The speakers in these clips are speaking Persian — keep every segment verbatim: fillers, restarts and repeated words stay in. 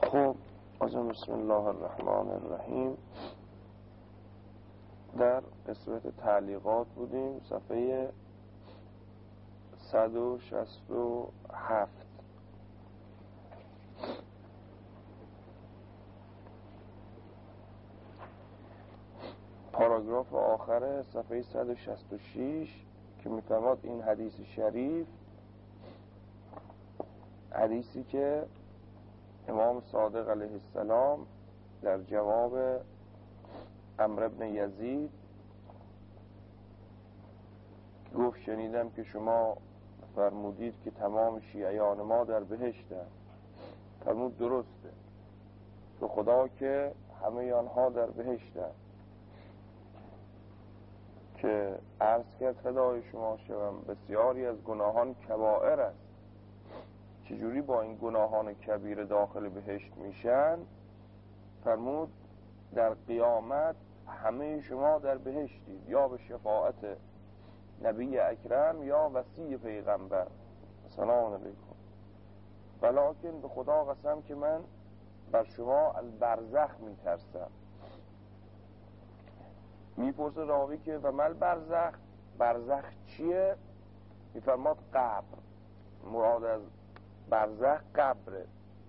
خب از بسم الله الرحمن الرحیم در قسمت تعلیقات بودیم، صفحه صد و شصت و هفت. پاراگراف آخر صفحه صد و شصت و شش که میفرماد این حدیث شریف، حدیثی که امام صادق علیه السلام در جواب عمرو بن یزید گفت شنیدم که شما فرمودید که تمام شیعیان ما در بهشتند. فرمود درسته، به خدا که همه آنها در بهشتند. که عرض کرد فدای شما شوم بسیاری از گناهان کبائر است، چجوری با این گناهان کبیر داخل بهشت میشن؟ فرمود در قیامت همه شما در بهشتید، یا به شفاعت نبی اکرم یا وصی پیغمبر سلام علیکم، ولکن به خدا قسم که من بر شما از برزخ میترسم. میپرسه راوی که و مل برزخ، برزخ چیه؟ میفرماد قبر. مراد از برزخ قبره،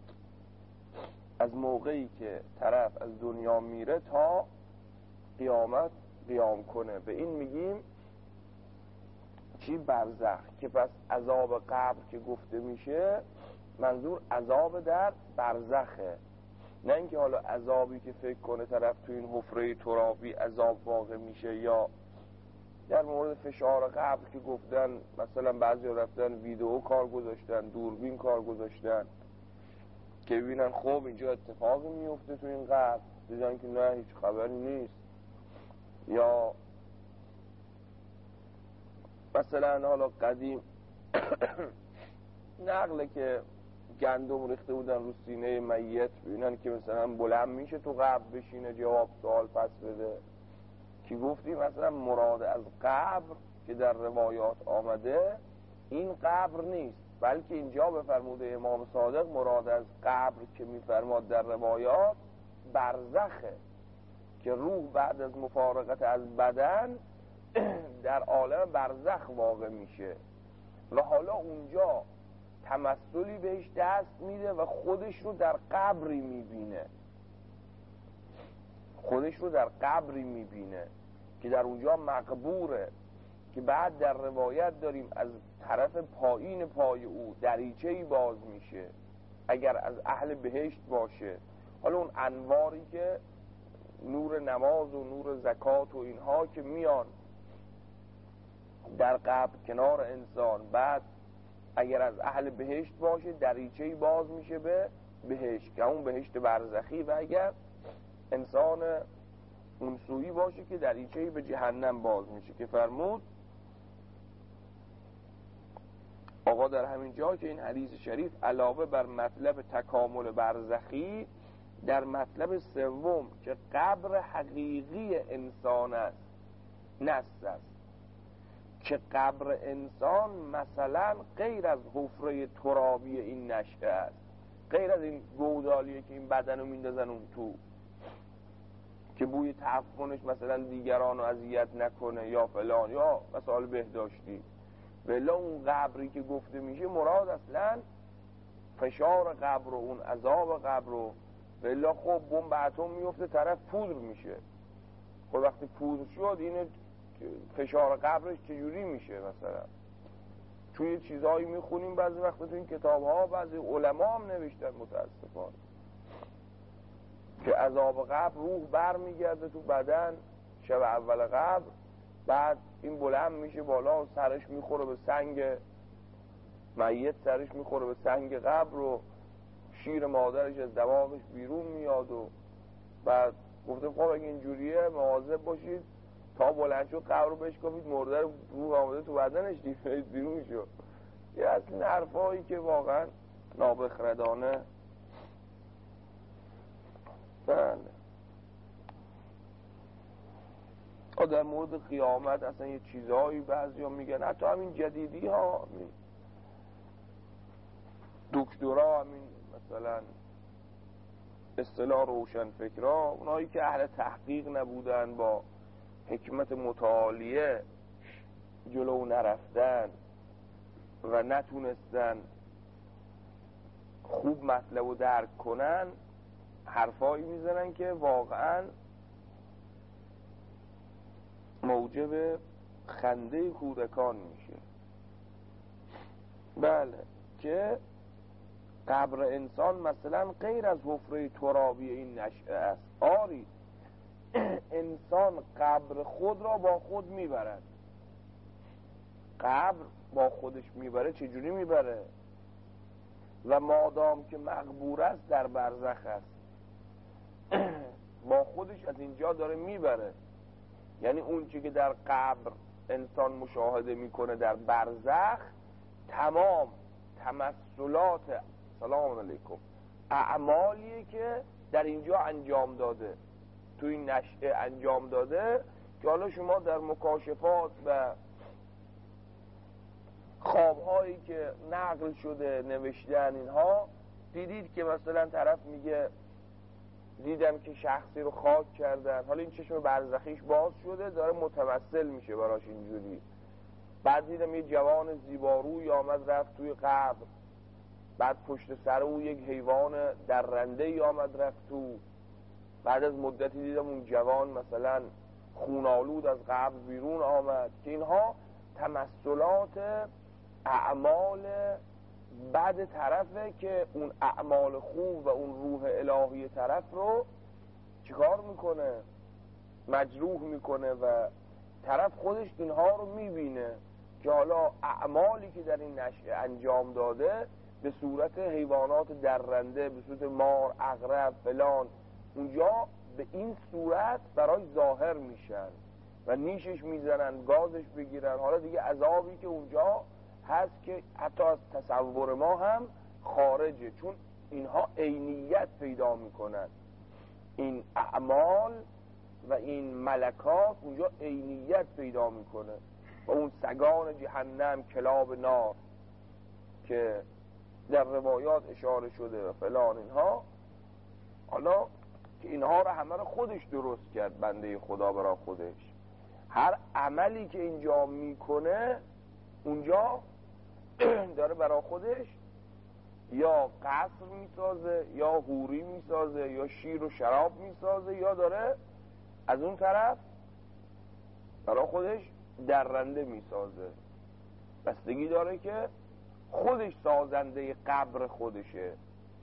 از موقعی که طرف از دنیا میره تا قیامت قیام کنه، به این میگیم چی؟ برزخ. که پس عذاب قبر که گفته میشه منظور عذاب در برزخه، نه اینکه حالا عذابی که فکر کنه طرف تو این حفره ترابی عذاب واقع میشه. یا در مورد فشار قبر که گفتن مثلا بعضی رفتن ویدئو کار گذاشتن، دوربین کار گذاشتن که ببینن خب اینجا اتفاقی میفته تو این قبر، دیدن که نه هیچ خبری نیست. یا مثلا حالا قدیم نقله که گندم ریخته بودن رو سینه میت، ببینن که مثلا بلند میشه تو قبر بشینه جواب سوال پس بده. که گفتیم مثلا مراد از قبر که در روایات آمده این قبر نیست، بلکه اینجا به فرموده امام صادق مراد از قبر که میفرماد در روایات برزخه، که روح بعد از مفارقت از بدن در عالم برزخ واقع میشه و حالا اونجا تمثلی بهش دست میده و خودش رو در قبری میبینه، خودش رو در قبری میبینه که در اونجا مقبوره. که بعد در روایت داریم از طرف پایین پای او دریچه‌ای باز میشه اگر از اهل بهشت باشه. حالا اون انواری که نور نماز و نور زکات و اینها که میان در قبر کنار انسان، بعد اگر از اهل بهشت باشه دریچه‌ای باز میشه به بهشت که اون بهشت برزخی، و اگر انسان اون سویی باشه که دریچه‌ای به جهنم باز میشه. که فرمود آقا در همین جا که این حدیث شریف علاوه بر مطلب تکامل برزخی در مطلب سوم که قبر حقیقی انسان است نص است، که قبر انسان مثلا غیر از حفره ترابی این نشه است، غیر از این گودالیه که این بدنو میندازن اون تو که بوی تعفنش مثلا دیگران رو اذیت نکنه یا فلان یا مسائل بهداشتی. ولی اون قبری که گفته میشه مراد اصلا فشار قبر و اون عذاب قبر و ولی خب بمب اتم میفته طرف پودر میشه. خب وقتی پودر شد این فشار قبرش چجوری میشه؟ مثلا توی چیزهایی میخونیم بعضی وقت تو این کتاب ها بعضی علما هم نوشتن متاسفانه که عذاب قبر روح بر میگرده تو بدن شب اول قبر، بعد این بلند میشه بالا و سرش میخوره به سنگ میت، سرش میخوره به سنگ قبر و شیر مادرش از دماغش بیرون میاد. و بعد گفته خب اگه اینجوریه مواظب باشید تا بلند شد قبر رو بشکافید، مرده رو روح آمده تو بدنش دیگه بیرون شد. یه از این حرفایی که واقعا نابخردانه. بله در مورد قیامت اصلا یه چیزهایی بعضی ها میگن، حتی همین جدیدی ها، دکترها همین مثلا اصطلاح روشن فکرها، اونایی که اهل تحقیق نبودن، با حکمت متعالیه جلو نرفتن و نتونستن خوب مطلب رو درک کنن، حرفایی میزنن که واقعا موجب خنده کودکان میشه. بله، که قبر انسان مثلا غیر از حفره ترابی این نشأه است. آری، انسان قبر خود را با خود میبرد. قبر با خودش میبره. چجوری میبره؟ و مادام که مقبور است در برزخ است، با خودش از اینجا داره میبره. یعنی اون چی که در قبر انسان مشاهده میکنه در برزخ، تمام تمثلات سلام علیکم اعمالیه که در اینجا انجام داده، تو این نشأه انجام داده، که حالا شما در مکاشفات و خوابهایی که نقل شده نوشتن اینها دیدید که مثلا طرف میگه دیدم که شخصی رو خاک کردن، حالا این چشم برزخیش باز شده داره متمثل میشه براش اینجوری. بعد دیدم یه جوان زیباروی آمد رفت توی قبر، بعد پشت سر او یک حیوان درنده‌ای آمد رفت تو. بعد از مدتی دیدم اون جوان مثلا خونالود از قبر بیرون آمد. که اینها تمثلات اعمال بعد طرفه که اون اعمال خوب و اون روح الهی طرف رو چیکار میکنه؟ مجروح میکنه و طرف خودش اینها رو میبینه که حالا اعمالی که در این نشأه انجام داده به صورت حیوانات درنده، به صورت مار، عقرب، فلان، اونجا به این صورت برای ظاهر میشن و نیشش میزنن، گازش بگیرن. حالا دیگه عذابی که اونجا هست که حتی از تصور ما هم خارجه، چون اینها عینیت پیدا میکنن. این اعمال و این ملکات اونجا عینیت پیدا میکنه. و اون سگان جهنم، کلاب نار که در روایات اشاره شده و فلان، اینها حالا که اینها رو همه رو خودش درست کرد بنده خدا برای خودش. هر عملی که اینجا میکنه اونجا داره برای خودش یا قصر میسازه، یا حوری میسازه، یا شیر و شراب میسازه، یا داره از اون طرف برای خودش درنده میسازه. بستگی داره که خودش سازنده قبر خودشه.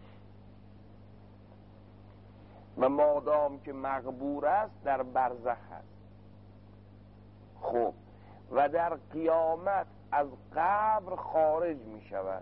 و مادام که مقبور است در برزخ است. خب و در قیامت از قبر خارج می شود.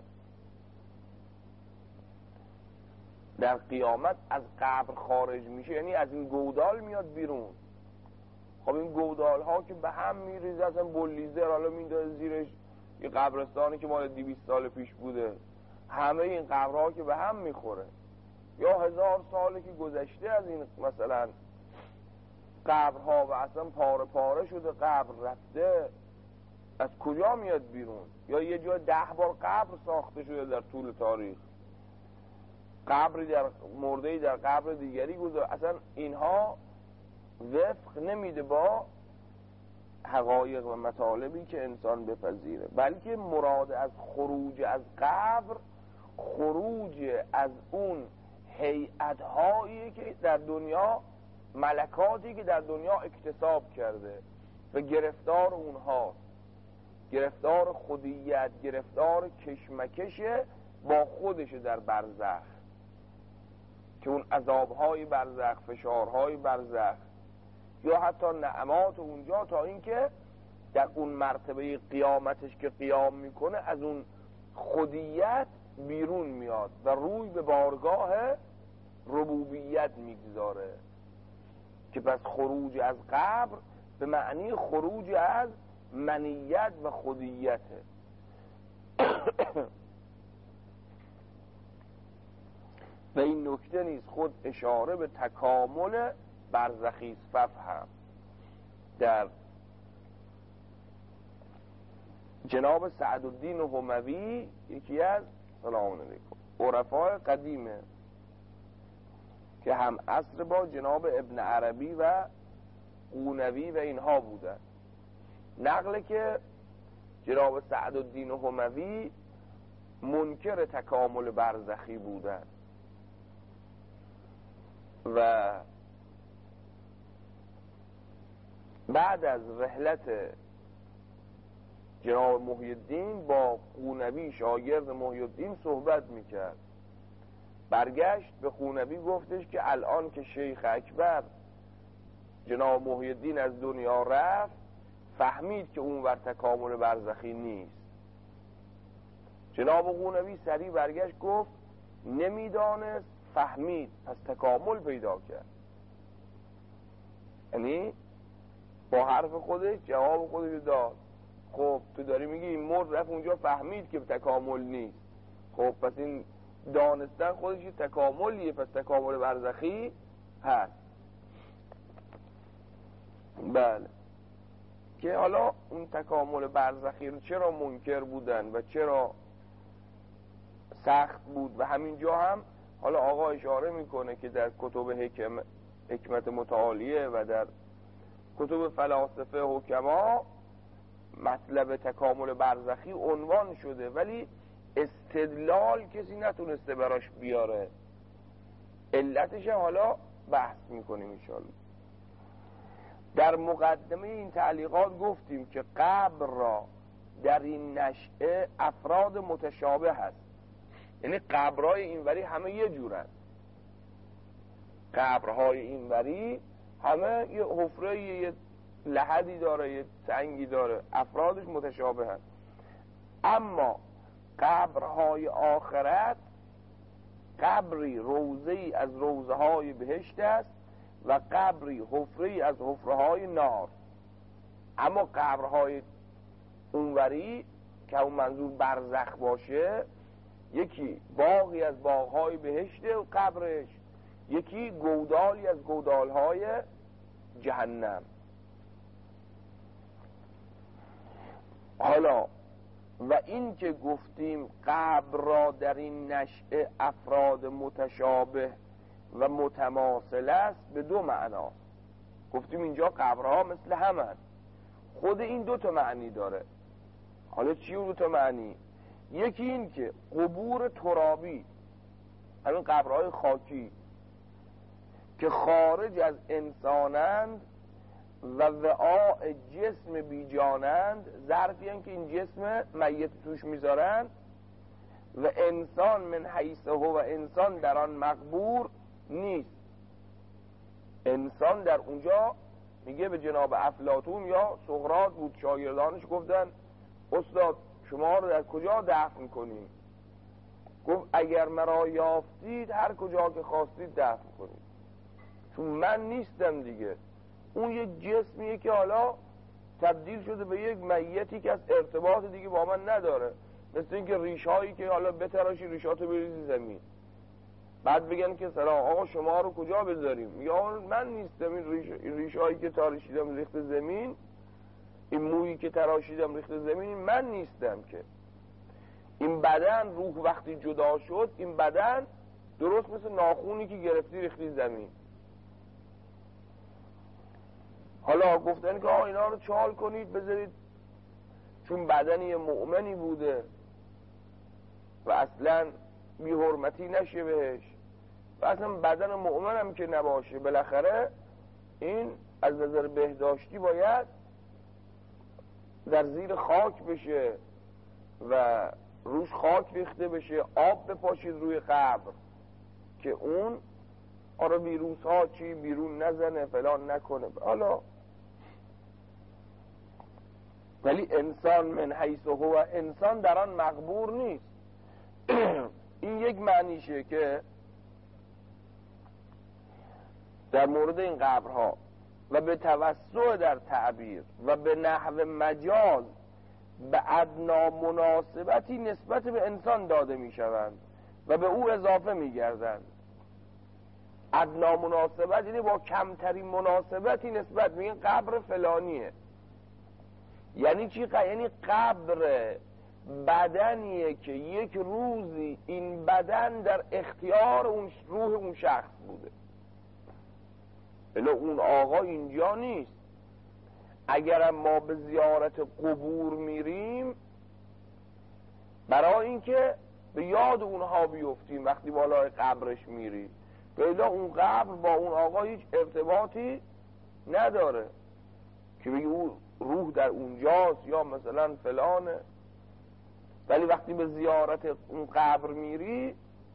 در قیامت از قبر خارج میشه یعنی از این گودال میاد بیرون. خب این گودال ها که به هم میریزه، اصلا بولیزر حالا میندازه زیرش یه قبرستانی که مال دویست سال پیش بوده، همه این قبرها که به هم میخوره. یا هزار ساله که گذشته از این مثلا قبرها و اصلا پاره پاره شده، قبر رفته، از کجا میاد بیرون؟ یا یه جای ده بار قبر ساخته شده در طول تاریخ، قبری در مرده‌ای در قبر دیگری گذار. اصلا اینها وفق نمیده با حقایق و مطالبی که انسان بپذیره. بلکه مراد از خروج از قبر، خروج از اون هیئت‌هایی که در دنیا، ملکاتی که در دنیا اکتساب کرده و گرفتار اونها، گرفتار خودیت، گرفتار کشمکش با خودش در برزخ، که اون عذاب‌های برزخ، فشارهای برزخ، یا حتی نعمات اونجا، تا اینکه در اون مرتبه قیامتش که قیام میکنه از اون خودیت بیرون میاد و روی به بارگاه ربوبیت میگذاره. که پس خروج از قبر به معنی خروج از منیت و خودیته. و این نکته نیز خود اشاره به تکامل برزخی است. ففهم در جناب سعدالدین هموی، یکی از سلام علیکم عرفای قدیمه که هم عصر با جناب ابن عربی و قونوی و اینها بودن. نقله که جناب سعدالدین هموی منکر تکامل برزخی بودن و بعد از رحلت جناب محی الدین با قونوی شاگرد محی الدین صحبت میکرد. برگشت به قونوی گفتش که الان که شیخ اکبر جناب محی الدین از دنیا رفت فهمید که اون ور تکامل برزخی نیست. جناب قونوی سریع برگشت گفت نمیدانست، فهمید، پس تکامل پیدا کرد. یعنی با حرف خودش جواب خودش داد. خب تو داری میگی این مرد رفت اونجا فهمید که تکامل نیست، خب پس این دانستن خودش تکاملیه، پس تکامل برزخی هست. بله، که حالا اون تکامل برزخی رو چرا منکر بودن و چرا سخت بود و همینجا هم حالا آقا اشاره میکنه که در کتب حکم حکمت متعالیه و در کتب فلاسفه حکما مطلب تکامل برزخی عنوان شده، ولی استدلال کسی نتونسته براش بیاره. علتش حالا بحث میکنیم انشاءالله. در مقدمه این تعلیقات گفتیم که قبر را در این نشأه افراد متشابه هست، یعنی قبرهای اینوری همه یه جورن، قبرهای اینوری همه یه حفره، یه لحدی داره، یه سنگی داره، افرادش متشابه هست. اما قبرهای آخرت قبری روضه‌ای از روضه های بهشت است و قبری حفره‌ای از حفره های نار. اما قبرهای اونوری که اون منظور برزخ باشه، یکی باغی از باغهای بهشته و قبرش، یکی گودالی از گودالهای جهنم. حالا و این که گفتیم قبر را در این نشأه افراد متشابه و متماثل است به دو معناست. گفتیم اینجا قبرها مثل همن، خود این دو تا معنی داره. حالا چی اون دو تا معنی؟ یکی این که قبور ترابی، همین قبرهای خاکی که خارج از انسانند و وعاء جسم بیجانند، ظرفی هم که این جسم میت توش میذارن و انسان من حیث هو انسان در آن مقبور نیست. انسان در اونجا، میگه به جناب افلاطون یا سقراط بود شاگردانش گفتن استاد شما رو در کجا دفن کنیم؟ گفت اگر مرا یافتید هر کجا که خواستید دفن کنید، چون من نیستم دیگه. اون یک جسمیه که حالا تبدیل شده به یک میتی که از ارتباط دیگه با من نداره، مثل اینکه ریش هایی که حالا بتراشی ریشاتو بریزی زمین، بعد بگن که سلام آقا شما رو کجا بذاریم؟ یا من نیستم، این ریش, ریش هایی که تراشیدم ریخت زمین، این مویی که تراشیدم ریخت زمین من نیستم که. این بدن روح وقتی جدا شد، این بدن درست مثل ناخونی که گرفتی ریختی زمین. حالا گفتن که آه اینا رو چال کنید بذارید، چون بدنی مؤمنی بوده و اصلا بی حرمتی نشه بهش و اصلا بدن مؤمن هم که نباشه، بالاخره این از نظر بهداشتی باید در زیر خاک بشه و روش خاک ریخته بشه، آب بپاشید روی قبر که اون آره ویروس ها چی بیرون نزنه فلان نکنه. حالا ولی انسان من حیث هو انسان در آن مقبور نیست. این یک معنیشه که در مورد این قبرها و به توسع در تعبیر و به نحو مجاز به ادنا مناسبتی نسبت به انسان داده می شوند و به او اضافه می گردند. ادنا مناسبت یعنی با کمترین مناسبتی نسبت، میگن قبر فلانیه. یعنی چی؟ یعنی قبر بدنیه که یک روزی این بدن در اختیار اون روح اون شخص بوده. الا اون آقا اینجا نیست. اگر ما به زیارت قبور میریم برای اینکه به یاد اونها بیفتیم وقتی بالای قبرش میریم، الا اون قبر با اون آقا هیچ ارتباطی نداره که بگی اون روح در اونجاست یا مثلا فلانه. ولی وقتی به زیارت اون قبر میری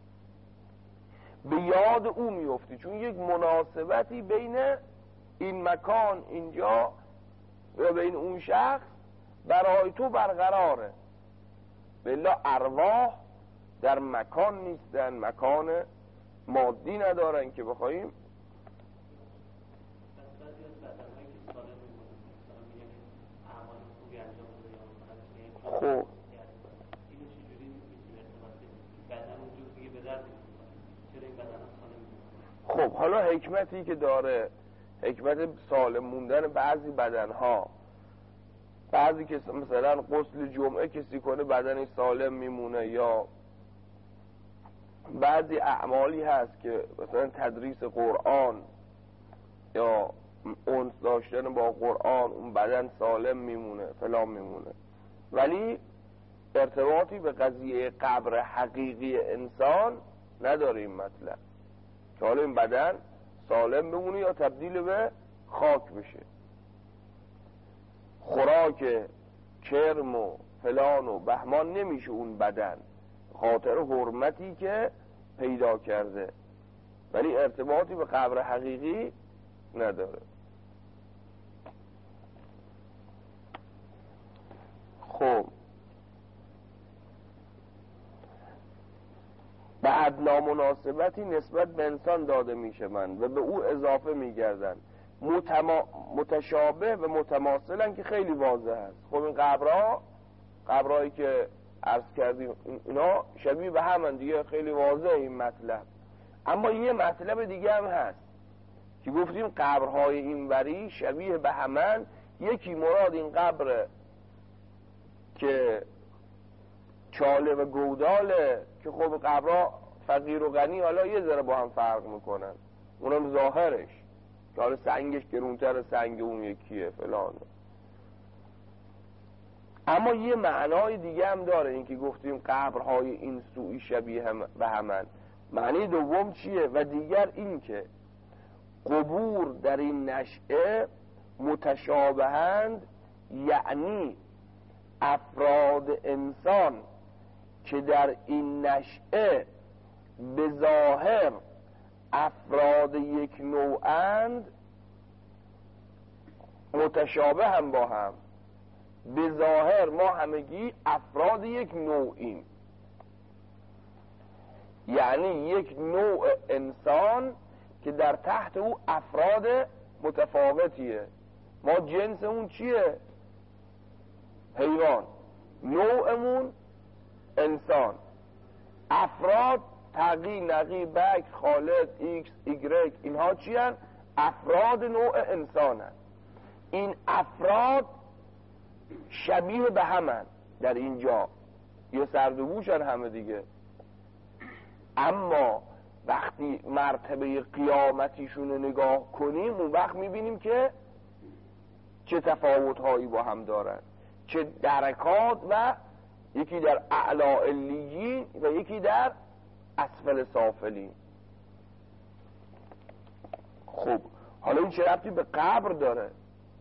به یاد او میفتی، چون یک مناسبتی بین این مکان اینجا و بین اون شخص برای تو برقراره. بلا ارواح در مکان نیستن، مکان مادی ندارن که بخوایم. خب خب حالا حکمتی که داره، حکمت سالم موندن بعضی بدنها، بعضی که مثلا غسل جمعه کسی کنه بدنش سالم میمونه، یا بعضی اعمالی هست که مثلا تدریس قرآن یا انس داشتن با قرآن اون بدن سالم میمونه فلان میمونه، ولی ارتباطی به قضیه قبر حقیقی انسان نداره این مطلب که حالا این بدن سالم بمونه یا تبدیل به خاک بشه. خوراک کرم و فلان و بهمان نمیشه اون بدن، خاطر حرمتی که پیدا کرده، ولی ارتباطی به قبر حقیقی نداره. خب به ادنا مناسبتی نسبت به انسان داده میشه من و به او اضافه میگردن، متما... متشابه و متماثلن که خیلی واضح است. خب این قبرها قبرهایی که عرض کردیم اینا شبیه به همن دیگه، خیلی واضح این مطلب. اما یه مطلب دیگه هم هست که گفتیم قبرهای اینوری شبیه به همن. یکی مراد این قبر که چاله و گوداله که خب قبرها فقیر و غنی حالا یه ذره با هم فرق میکنن، اونم ظاهرش که حالا سنگش گرونتر سنگ اون یکیه فلانه. اما یه معنای دیگه هم داره این که گفتیم قبرهای این سوی شبیه هم به همن. معنی دوم چیه؟ و دیگر این که قبور در این نشعه متشابهند، یعنی افراد انسان که در این نشعه به ظاهر افراد یک نوعند متشابه هم با هم. به ظاهر ما همگی افراد یک نوعیم، یعنی یک نوع انسان که در تحت او افراد متفاوتیه. ما جنسمون چیه؟ حیوان. نوعمون انسان. افراد تقی، نقی، بک، خالد، ایکس، ایگرگ، اینها چی هن؟ افراد نوع انسان هن. این افراد شبیه به همن در اینجا، یه سردوگوشن همه دیگه. اما وقتی مرتبه قیامتیشون رو نگاه کنیم اون وقت میبینیم که چه تفاوتهایی با هم دارن، چه درکات، و یکی در اعلی علیین و یکی در اسفل سافلین. خب حالا این چه ربطی به قبر داره؟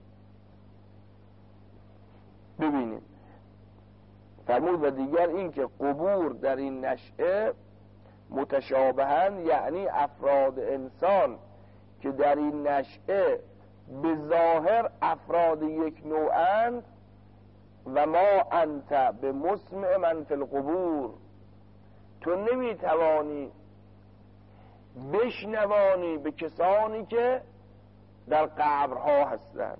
ببینیم. فرمود و دیگر این که قبور در این نشعه متشابهند، یعنی افراد انسان که در این نشعه به ظاهر افراد یک نوعند. و ما انت به مسمع من فی القبور، تو نمیتوانی بشنوانی به کسانی که در قبرها هستند.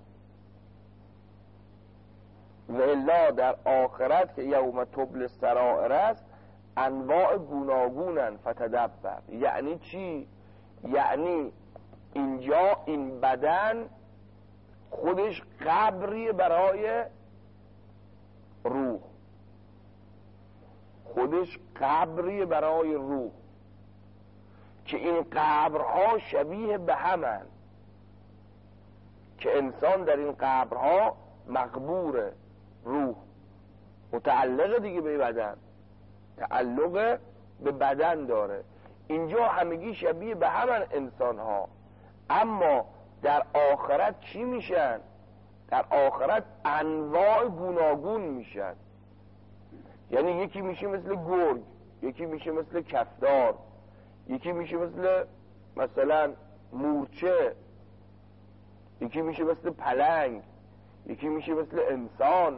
و الا در آخرت که یوم تبل السرائر است انواع گوناگونن فتدبر. یعنی چی؟ یعنی اینجا این بدن خودش قبری برای روح، خودش قبری برای روح، که این قبرها شبیه به همن. که انسان در این قبرها مقبوره، روح متعلق دیگه به بدن، تعلق به بدن داره. اینجا همگی شبیه به همن انسان ها، اما در آخرت چی میشن؟ در آخرت انواع گوناگون میشن. یعنی یکی میشه مثل گرگ، یکی میشه مثل کفتار، یکی میشه مثل مثلا مورچه، یکی میشه مثل پلنگ، یکی میشه مثل انسان.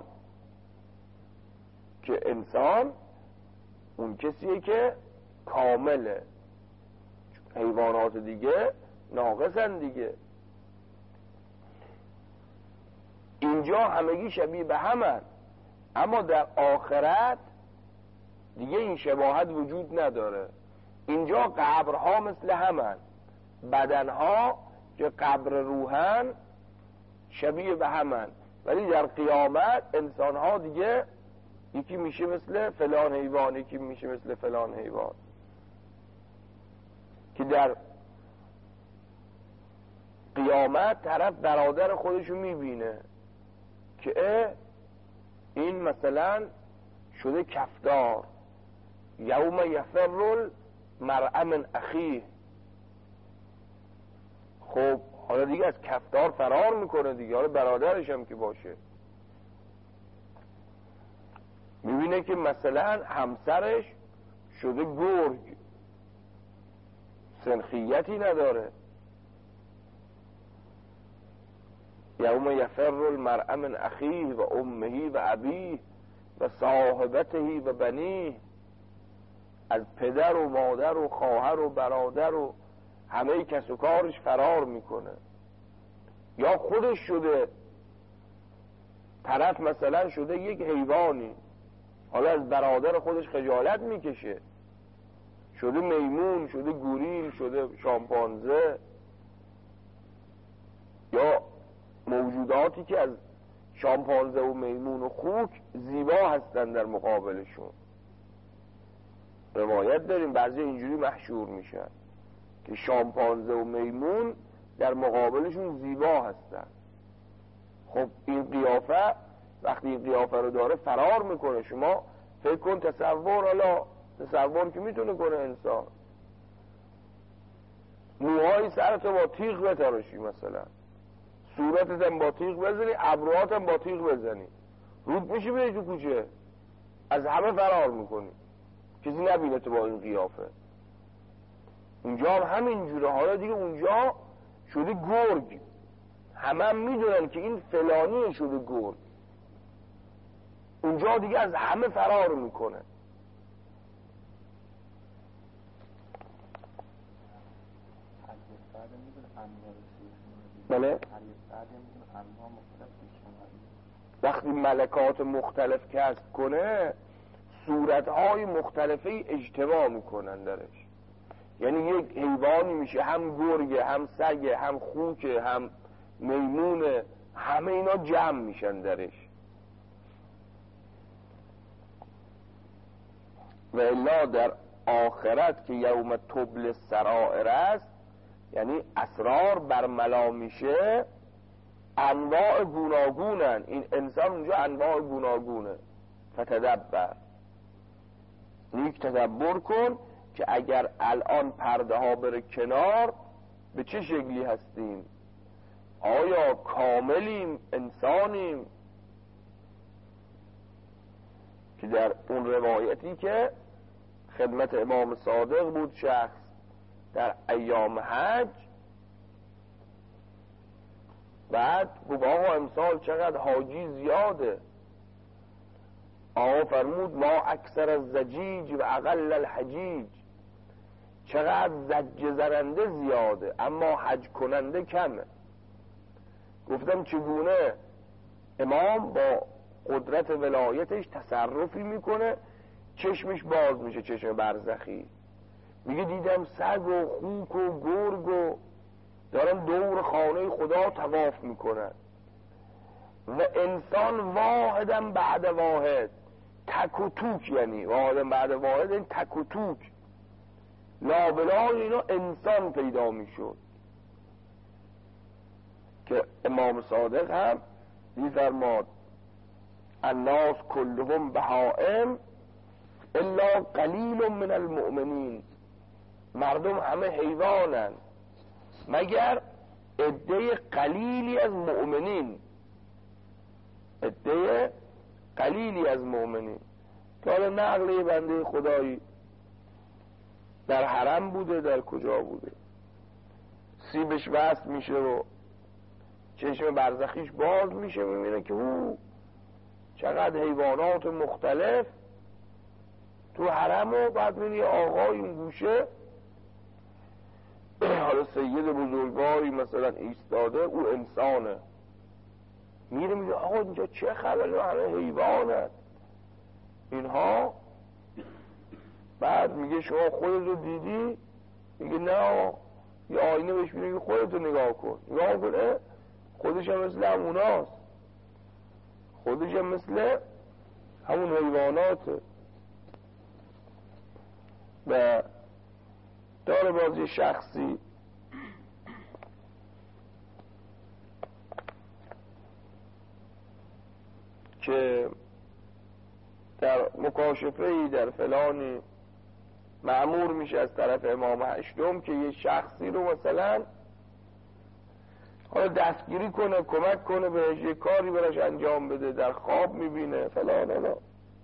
که انسان اون کسیه که کامله، حیوانات دیگه ناقصن دیگه. اینجا همگی شبیه به همن، اما در آخرت دیگه این شباهت وجود نداره. اینجا قبرها مثل همن، بدنها که قبر روحن شبیه به همن، ولی در قیامت انسانها دیگه یکی میشه مثل فلان حیوان، یکی میشه مثل فلان حیوان. که در قیامت طرف برادر خودشو میبینه که این مثلا شده کفتار، یوم یفر المرء من اخیه. خب حالا دیگه از کفتار فرار میکنه دیگه، حالا برادرش هم که باشه، میبینه که مثلا همسرش شده گرگ، سنخیتی نداره. یوم یفر المرء من اخیه و امه و ابیه و صاحبته و بنیه. از پدر و مادر و خواهر و برادر و همه کس و کارش فرار میکنه. یا خودش شده، طرف مثلا شده یک حیوانی، حالا از برادر خودش خجالت میکشه، شده میمون، شده گوریل، شده شامپانزه، یا موجوداتی که از شامپانزه و میمون و خوک زیبا هستن در مقابلشون. روایت داریم بعضی اینجوری محشور میشن که شامپانزه و میمون در مقابلشون زیبا هستن. خب این قیافه وقتی این قیافه رو داره فرار میکنه. شما فکر کن، تصور، حالا تصور که میتونه کنه انسان، موهای سرتو با تیغ بتراشی، مثلا صورتت هم با تیغ بزنی، ابروهات هم با تیغ بزنی، رود میشی بری تو کوچه، از همه فرار میکنی، کسی نبینه تو با این قیافه. اونجا هم همین جوره. حالا دیگه اونجا شده گرگ، همه هم میدونن که این فلانی شده گرگ، اونجا دیگه از همه فرار میکنه. بله، وقتی ملکات مختلف کسب کنه صورتهای مختلفی اجتماع میکنن درش. یعنی یک حیوانی میشه، هم گرگه، هم سگه، هم خوکه، هم میمونه، همه اینا جمع میشن درش. و الا در آخرت که یوم تبل سرائر است، یعنی اسرار برملا میشه، انواع گوناگونن. این انسان اونجا انواع گوناگونه. فتدبر، نیک تدبر کن که اگر الان پرده ها بره کنار به چه شکلی هستیم. آیا کاملیم، انسانیم؟ که در اون روایتی که خدمت امام صادق بود، شخص در ایام حج بعد گفت آقا امسال چقدر حاجی زیاده. آقا فرمود ما اکثر از زجیج و اقل الحجیج، چقدر زج زرنده زیاده اما حج کننده کمه. گفتم چگونه؟ امام با قدرت ولایتش تصرفی میکنه، چشمش باز میشه، چشم برزخی. میگه دیدم سگ و خوک و گرگ و دارن دور خانه خدا طواف میکنن و انسان واحدم بعد واحد، تک و توک، یعنی واحدم بعد واحد این تک و توک، لابلای اینا انسان پیدا میشد که امام صادق هم می‌فرماد الناس کلهم بهائم الا قلیل من المؤمنین، مردم همه حیوانند مگر عده قلیلی از مؤمنین، عده قلیلی از مؤمنین. که حالا نقل بنده خدایی در حرم بوده، در کجا بوده، سیبش وصل میشه و چشم برزخیش باز میشه، میبینه که او چقدر حیوانات مختلف تو حرم، و بعد میبینی آقای اون گوشه حالا سید بزرگواری مثلا ایستاده، او انسانه، میره میگه آقا اینجا چه خبره، همه حیوانه اینها. بعد میگه شما خودت رو دیدی؟ میگه نه، یه آینه بهش میگه خودت رو نگاه کن، نگاه کن خودش هم مثل هموناست، خودش هم مثل همون حیواناته. و داره بازی شخصی که در مکاشفه‌ای در فلانی مأمور میشه از طرف امام هشتم که یه شخصی رو مثلا حالا دستگیری کنه، کمک کنه بهش، یه کاری براش انجام بده، در خواب میبینه فلان الا.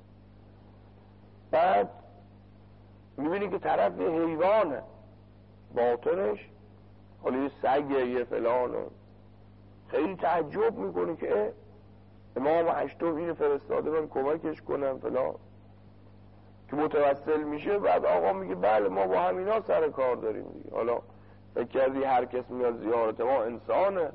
بعد میبینی که طرف یه حیوانه، باطنش حالا یه سگه یه فلانه، خیلی تعجب میکنه که امام هشتم اینو فرستاده من کمکش کنم فلان، که متوسل میشه. بعد آقا میگه بله ما با همینا سر کار داریم دیگه، حالا فکر کردی هر کس میاد زیارت ما انسانه؟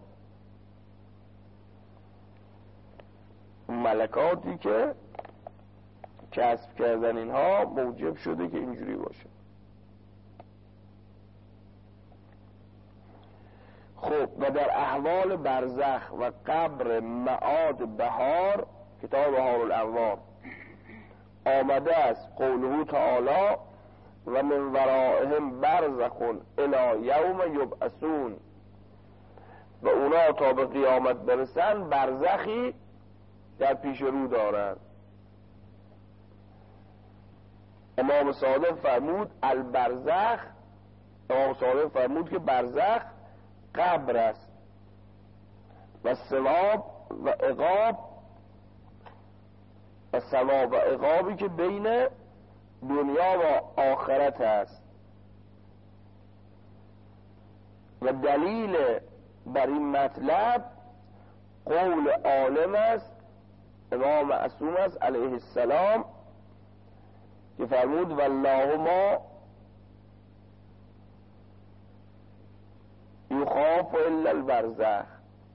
ملکاتی که کسب کردن اینها موجب شده که اینجوری باشه. خب و در احوال برزخ و قبر معاد بهار، کتاب بهار الانوار آمده است قوله تعالی و من ورائهم برزخ الی یوم یبعثون، و اونا تا به قیامت برسن برزخی در پیش رو دارند. امام صادق فرمود البرزخ، امام صادق فرمود که برزخ قبر است و ثواب و عقاب و ثواب و عقابی که بین دنیا و آخرت است. و دلیل بر این مطلب قول عالم است، امام معصوم است علیه السلام، که فرمود والله ما یخاف الا البرزخ،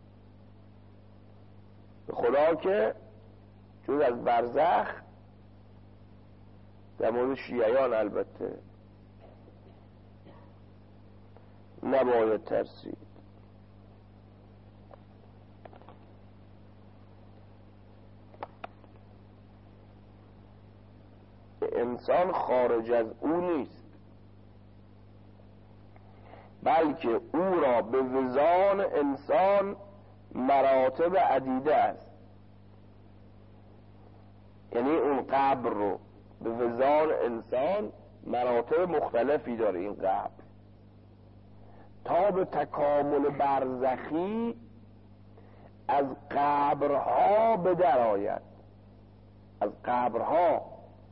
به خدا که جز از برزخ، در مورد شیعیان البته، نباید ترسید. انسان خارج از او نیست، بلکه او را به وزان انسان مراتب عدیده است. یعنی اون قبر رو به وزان انسان مراتب مختلفی داره این قبر، تا به تکامل برزخی از قبرها به در آید. از قبرها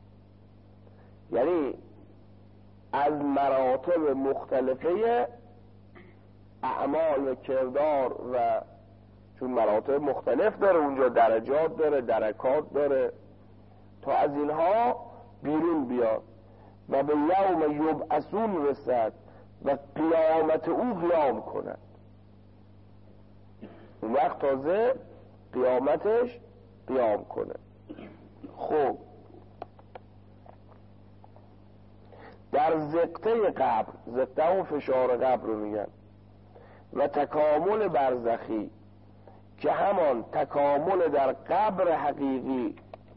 یعنی از مراتب مختلفه اعمال و کردار، و چون مراتب مختلف داره اونجا، درجات داره، درکات داره، تا از اینها بیرون بیاد و به یوم یبعثون رسد و قیامت او قیام کند. اون وقت تازه قیامتش قیام کنه. خب در زقته قبر، زقته و فشار قبر رو میگن، و تکامل برزخی که همان تکامل در قبر حقیقی،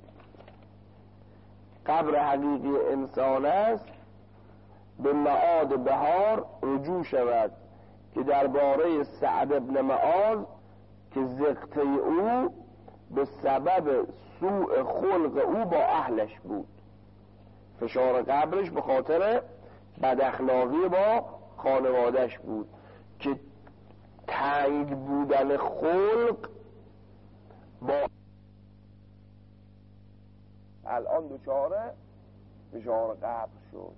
قبر حقیقی انسان است، به معاد بهار رجوع شود که درباره سعد ابن معاذ که زقته او به سبب سوء خلق او با اهلش بود. فشار قبرش به خاطر بد اخلاقی با خانوادش بود که تنگ بودن خلق با الان دوچاره فشار قبر شد.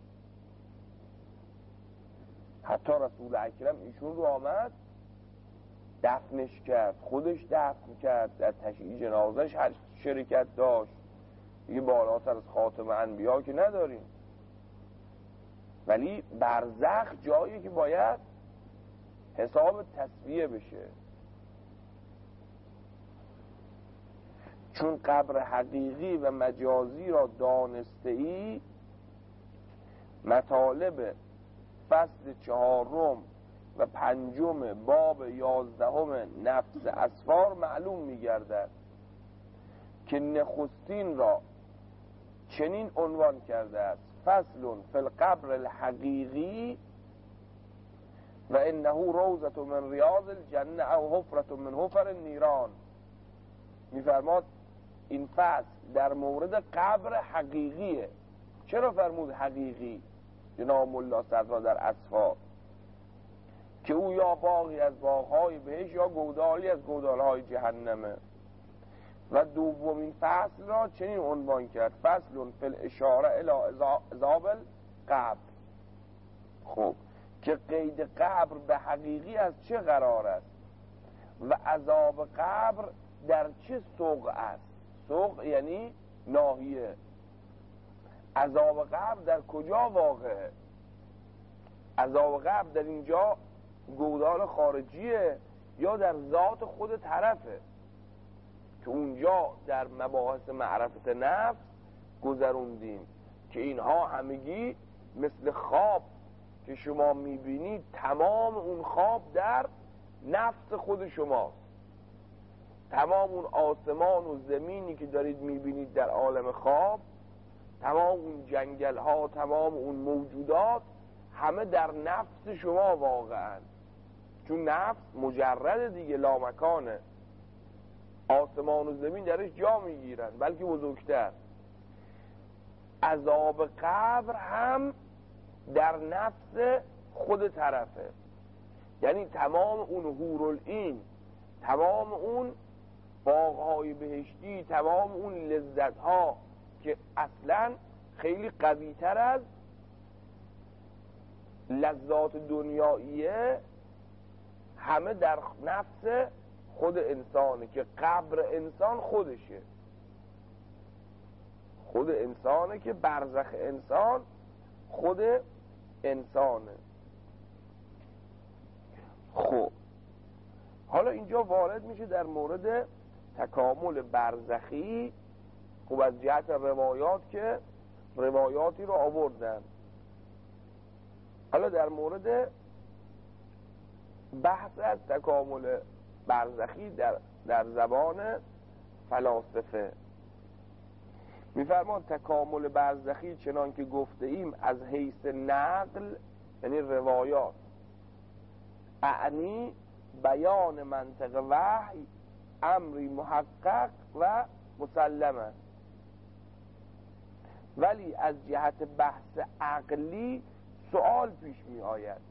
حتی رسول اکرم ایشون رو آمد دفنش کرد، خودش دفن کرد، در تشییع جنازش هر شرکت داشت. دیگه بالاتر از خاتم انبیا که نداریم، ولی برزخ جایی که باید حساب تصفیه بشه، چون قبر حقیقی و مجازی را دانسته ای. مطالب فصل چهارم و پنجم باب یازدهم نفس اسفار معلوم می‌گردد که نخستین را چنین عنوان کرده است: فصل فی القبر الحقیقی و انه روضة من ریاض الجنه او حفرة من حفر النیران. می‌فرماد این فصل در مورد قبر حقیقیه. چرا فرمود حقیقی جناب ملا صدرا در اسفار؟ که او یا باغی از باغ‌های بهشت یا گودالی از گودال‌های جهنمه. و دومین فصل را چنین عنوان کرد: فصل فی الاشاره الی عذاب القبر. خب که قید قبر به حقیقی از چه قرار است و عذاب قبر در چه سوق است؟ سوق یعنی ناحیه. عذاب قبر در کجا واقعه؟ عذاب قبر در اینجا گودال خارجیه یا در ذات خود طرفه؟ که اونجا در مباحث معرفت نفس گذروندیم که اینها همگی مثل خواب که شما میبینید، تمام اون خواب در نفس خود شماست. تمام اون آسمان و زمینی که دارید میبینید در عالم خواب، تمام اون جنگل ها، تمام اون موجودات، همه در نفس شما واقعا. چون نفس مجرد دیگه، لامکانه. آسمان و زمین درش جا میگیرن، بلکه بزرگتر. عذاب قبر هم در نفس خود طرفه. یعنی تمام اون حورالعین، تمام اون باغ‌های بهشتی، تمام اون لذت‌ها که اصلاً خیلی قوی‌تر از لذات دنیاییه، همه در نفس خود انسانه. که قبر انسان خودشه، خود انسانه، که برزخ انسان خود انسانه. خب حالا اینجا وارد میشه در مورد تکامل برزخی. خب از جهت روایات که روایاتی رو آوردن، حالا در مورد بحث از تکامل برزخی در, در زبان فلاسفه میفرمان تکامل برزخی چنان که گفته ایم از حیث نقل، یعنی روایات، اعنی بیان منطق وحی، امری محقق و مسلمه. ولی از جهت بحث عقلی سوال پیش می آید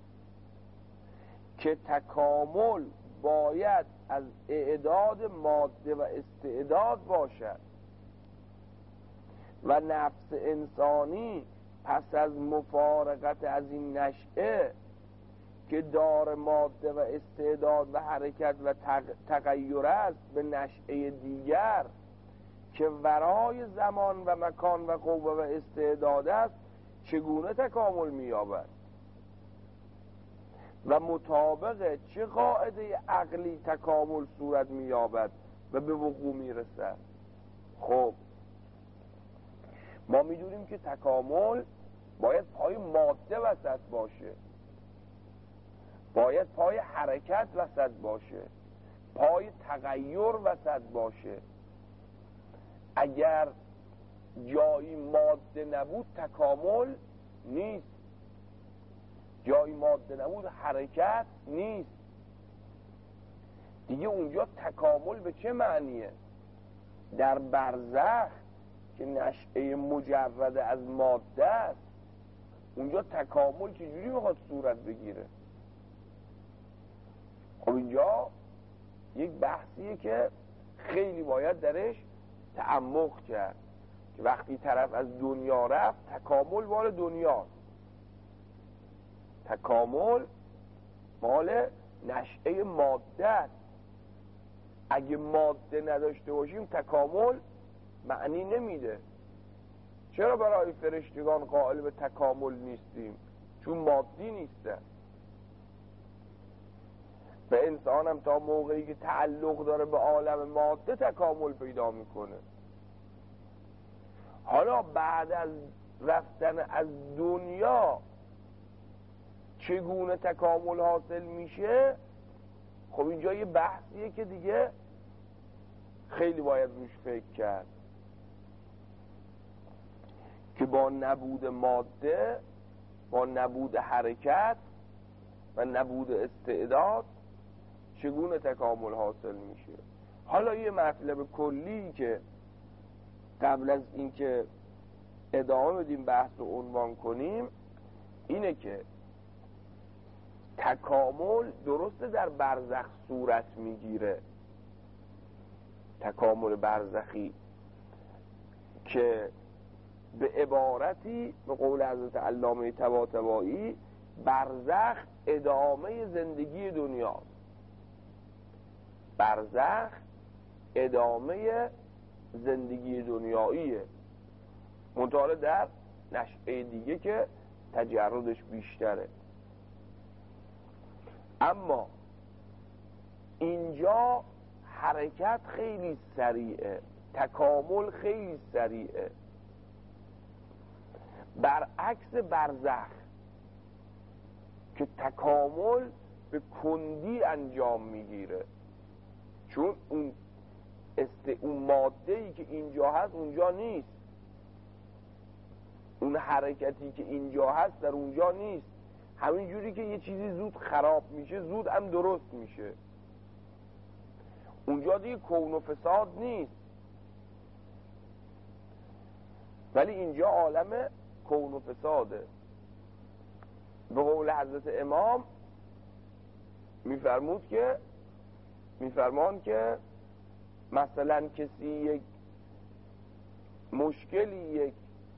که تکامل باید از اعداد ماده و استعداد باشد و نفس انسانی پس از مفارقت از این نشأه که دار ماده و استعداد و حرکت و تغییر است به نشأه دیگر که ورای زمان و مکان و قوه و استعداد است، چگونه تکامل می‌یابد و مطابق چه قاعده عقلی تکامل صورت می‌یابد و به وقوع می‌رسد؟ خب ما می‌دونیم که تکامل باید پای ماده وسط باشه، باید پای حرکت وسط باشه، پای تغییر وسط باشه. اگر جایی ماده نبود تکامل نیست، جایی ماده نبود حرکت نیست. دیگه اونجا تکامل به چه معنیه؟ در برزخ که نشأه مجرد از ماده است، اونجا تکامل چجوری میخواد صورت بگیره؟ خب اینجا یک بحثیه که خیلی باید درش تعمق کرد که وقتی طرف از دنیا رفت، تکامل مال دنیا، تکامل مال نشأه ماده است. اگه ماده نداشته باشیم تکامل معنی نمیده. چرا برای فرشتگان قائل به تکامل نیستیم؟ چون مادی نیستن. به انسان هم تا موقعی که تعلق داره به عالم ماده تکامل پیدا میکنه. حالا بعد از رفتن از دنیا چگونه تکامل حاصل میشه؟ خب اینجا یه بحثیه که دیگه خیلی باید روش فکر کرد که با نبود ماده، با نبود حرکت و نبود استعداد چگونه تکامل حاصل میشه. حالا یه مطلب کلی که قبل از اینکه ادامه بدیم بحث رو عنوان کنیم اینه که تکامل درسته در برزخ صورت میگیره، تکامل برزخی که به عبارتی به قول حضرت علامه طباطبایی برزخ ادامه زندگی دنیاست. برزخ ادامه زندگی دنیاییه، منتها در نشأه دیگه که تجردش بیشتره. اما اینجا حرکت خیلی سریعه، تکامل خیلی سریعه، برعکس برزخ که تکامل به کندی انجام میگیره، چون اون است اون ماده‌ای که اینجا هست اونجا نیست، اون حرکتی که اینجا هست در اونجا نیست. همین جوری که یه چیزی زود خراب میشه زود هم درست میشه. اونجا دیگه کون و فساد نیست، ولی اینجا عالم کون و فساده. به قول حضرت امام میفرمود که میفرمان که مثلا کسی یک مشکلی، یک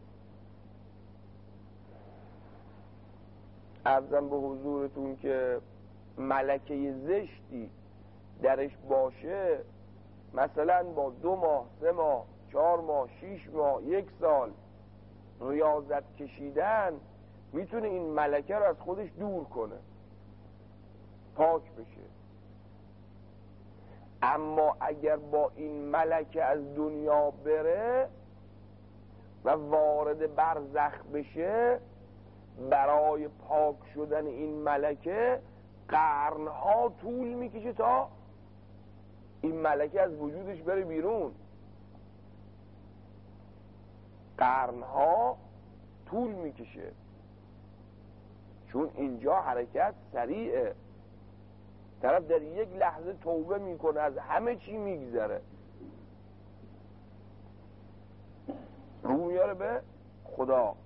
عرضم به حضورتون که ملکه زشتی درش باشه، مثلا با دو ماه، سه ماه، چهار ماه، شیش ماه، یک سال ریاضت کشیدن میتونه این ملکه رو از خودش دور کنه، پاک بشه. اما اگر با این ملکه از دنیا بره و وارد برزخ بشه، برای پاک شدن این ملکه قرنها طول میکشه تا این ملکه از وجودش بره بیرون. قرنها طول میکشه، چون اینجا حرکت سریعه. طرف در یک لحظه توبه میکنه، از همه چی میگذره، رو میاره به خدا،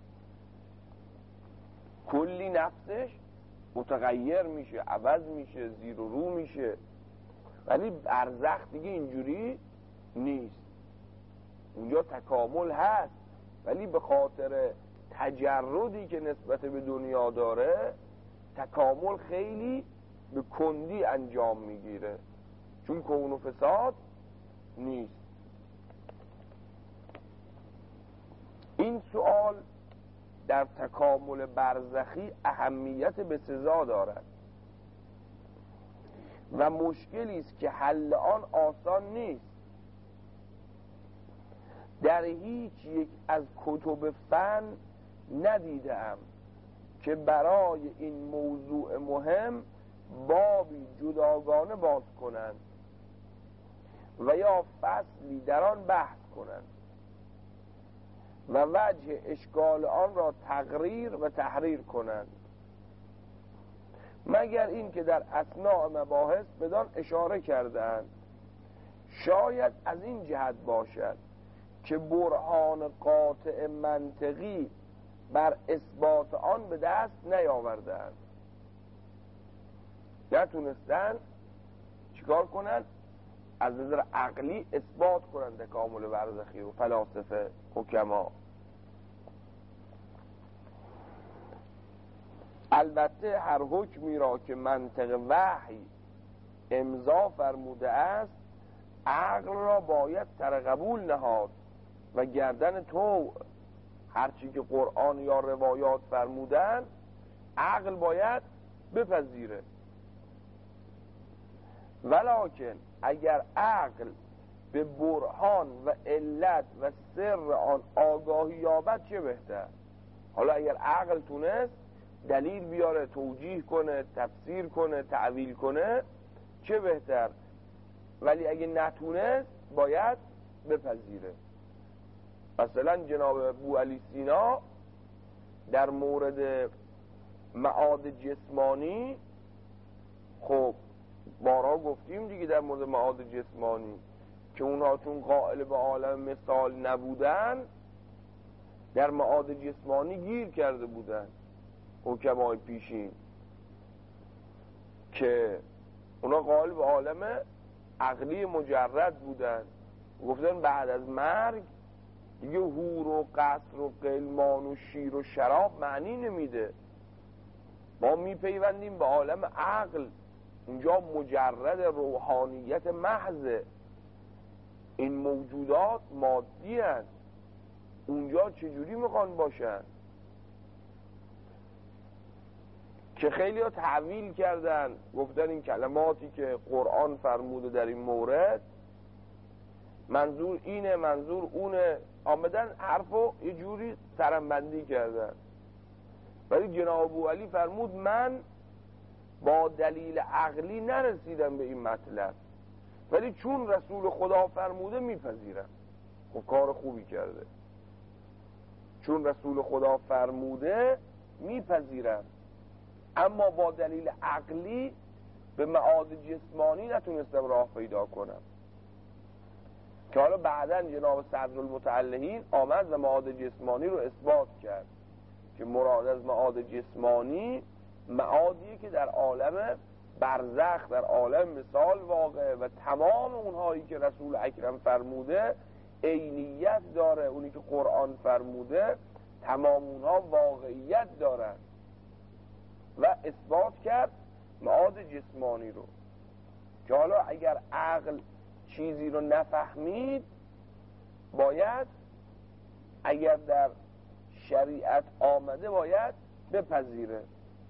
کلی نفسش متغیر میشه، عوض میشه، زیر و رو میشه. ولی برزخ دیگه اینجوری نیست. اونجا تکامل هست، ولی به خاطر تجردی که نسبت به دنیا داره تکامل خیلی به کندی انجام میگیره، چون کون و فساد نیست. این سوال در تکامل برزخی اهمیت بسزا دارد و مشکلی است که حل آن آسان نیست. در هیچ یک از کتب فن ندیدم که برای این موضوع مهم بابی جداگانه باز کنند و یا فصلی در آن بحث کنند و وجه اشکال آن را تقریر و تحریر کنند. مگر این که در اثناء مباحث بدان اشاره کردند. شاید از این جهت باشد که برهان قاطع منطقی بر اثبات آن به دست نیاوردند، نتونستن چیکار کنند؟ از نظر عقلی اثبات کنند تکامل برزخی و فلاسفه حکما. البته هر حکمی را که منطق وحی امضا فرموده است عقل را باید سر قبول نهاد و گردن تو هرچی که قرآن یا روایات فرمودن عقل باید بپذیره. ولکن اگر عقل به برهان و علت و سر آن آگاهی یابد چه بهتر. حالا اگر عقل تونست دلیل بیاره، توجیه کنه، تفسیر کنه، تعویل کنه چه بهتر، ولی اگه نتونست باید بپذیره. مثلا جناب بوعلی سینا در مورد معاد جسمانی، خب بارها گفتیم دیگه در مورد معاد جسمانی که اونها چون قائل به عالم مثال نبودن در معاد جسمانی گیر کرده بودن حکمای پیشین، که اونا قائل به عالم عقلی مجرد بودن. گفتن بعد از مرگ دیگه حور و قصر و قلمان و شیر و شراب معنی نمیده، ما میپیوندیم به عالم عقل، اونجا مجرد روحانیت محضه، این موجودات مادی هست، اونجا چجوری میخوان باشن؟ که خیلی ها تعویل کردن، گفتن این کلماتی که قرآن فرموده در این مورد منظور اینه منظور اونه، آمدن حرفو یه جوری سرمبندی کردن. ولی جناب بوعلی فرمود من با دلیل عقلی نرسیدم به این مطلب، ولی چون رسول خدا فرموده میپذیرم. خب کار خوبی کرده، چون رسول خدا فرموده میپذیرم، اما با دلیل عقلی به معاد جسمانی نتونستم راه پیدا کنم. که حالا بعداً جناب صدرالمتعلهین آمد و معاد جسمانی رو اثبات کرد که مراد از معاد جسمانی معادیه که در عالم برزخ، در عالم مثال واقعه و تمام اونهایی که رسول اکرم فرموده عینیت داره، اونی که قرآن فرموده تمام اونها واقعیت دارن و اثبات کرد معاد جسمانی رو. که حالا اگر عقل چیزی رو نفهمید باید اگر در شریعت آمده باید بپذیره.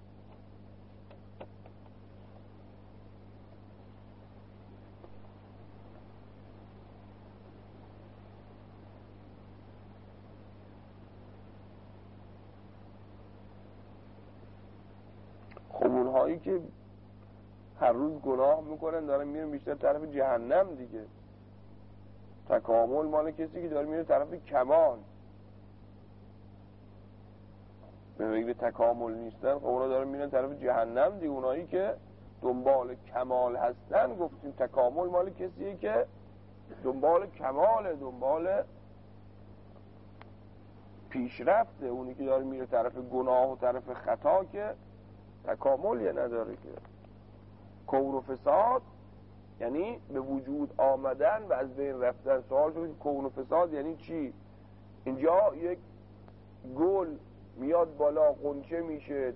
خب اونهایی که هر روز گناه میکنن دارن میرن بیشتر طرف جهنم دیگه. تکامل مال کسی که داره میره طرف کمال. به فکر تکامل نیستن خب اونا دارن میرن طرف جهنم دیگه. اونایی که دنبال کمال هستن گفتیم تکامل مال کسیه که دنبال کماله، دنبال پیشرفته. اونی که داره میره طرف گناه و طرف خطا که تکاملی نداره. که کور و فساد یعنی به وجود آمدن و از بین رفتن. سوال شد که کور و فساد یعنی چی؟ اینجا یک گل میاد بالا، قنچه میشه،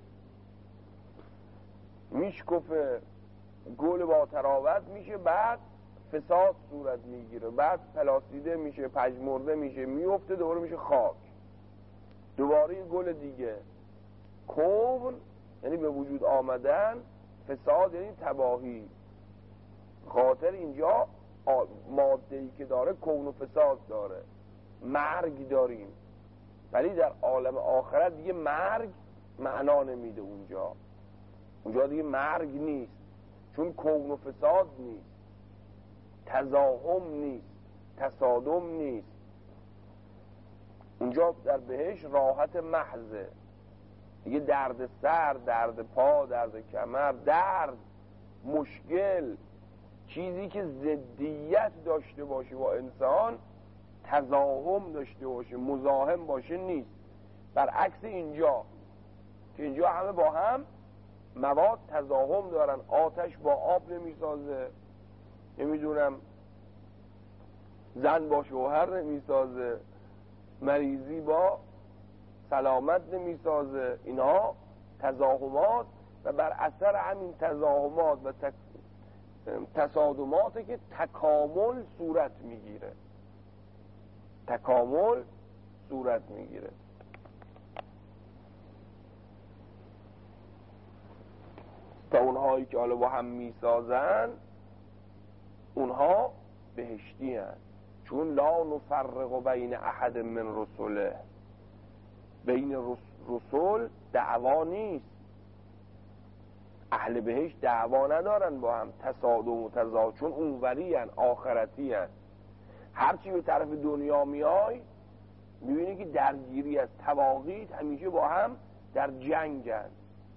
میشکفه، گل با تراوت میشه، بعد فساد صورت میگیره، بعد پلاسیده میشه، پژمرده میشه، میفته، دوباره میشه خاک، دوباره گل دیگه. کون یعنی به وجود آمدن، فساد یعنی تباهی. خاطر اینجا ماده‌ای که داره کون و فساد داره، مرگ داریم، ولی در عالم آخرت دیگه مرگ معنا نمیده. اونجا اونجا دیگه مرگ نیست، چون کون و فساد نیست، تزاحم نیست، تصادم نیست. اونجا در بهشت راحت محضه، دیگه درد سر، درد پا، درد کمر، درد، مشکل، چیزی که ضدیت داشته باشه با انسان، تزاحم داشته باشه، مزاحم باشه نیست. برعکس اینجا که اینجا همه با هم مواد تزاحم دارن، آتش با آب نمیسازه، نمیدونم زن با شوهر نمیسازه، مریضی با سلامت نمیسازه، اینها تزاحمات و بر اثر همین تزاحمات و تک... تصادماتی که تکامل صورت میگیره، تکامل صورت میگیره. تا اونهایی که حالا با هم میسازن اونها بهشتی هست، چون لا نفرق بین احد من رسوله، بین رسول دعوا نیست، اهل بهشت دعوا ندارن با هم، تصادم و تضاد، چون اونوری هن، آخرتی هن. هرچی به طرف دنیا میای میبینی که درگیری از تواقیت همیشه با هم در جنگ هن.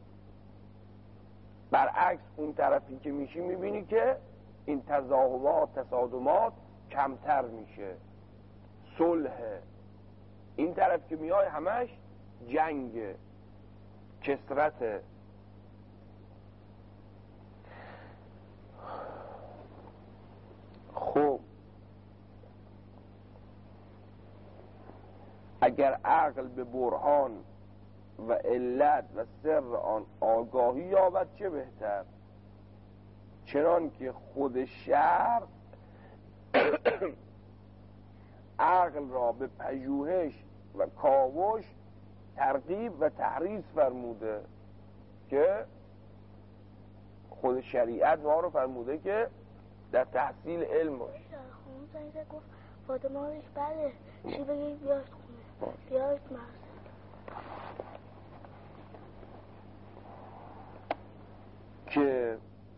برعکس اون طرفی که میشی میبینی که این تزاحمات، تصادمات کمتر میشه، صلح. این طرف که میای همش جنگ، کسرت. خب اگر عقل به برهان و علت و سر آن آگاهی یابد چه بهتر، چنان که خود شرع عقل را به پژوهش و کاوش ترغیب و تحریض فرموده، که خود شریعت ما رو فرموده که در تحصیل علم باش. خانم زنگ گفت فاطمه روش بله چی بگید بیاد خونه بیاد مرسد که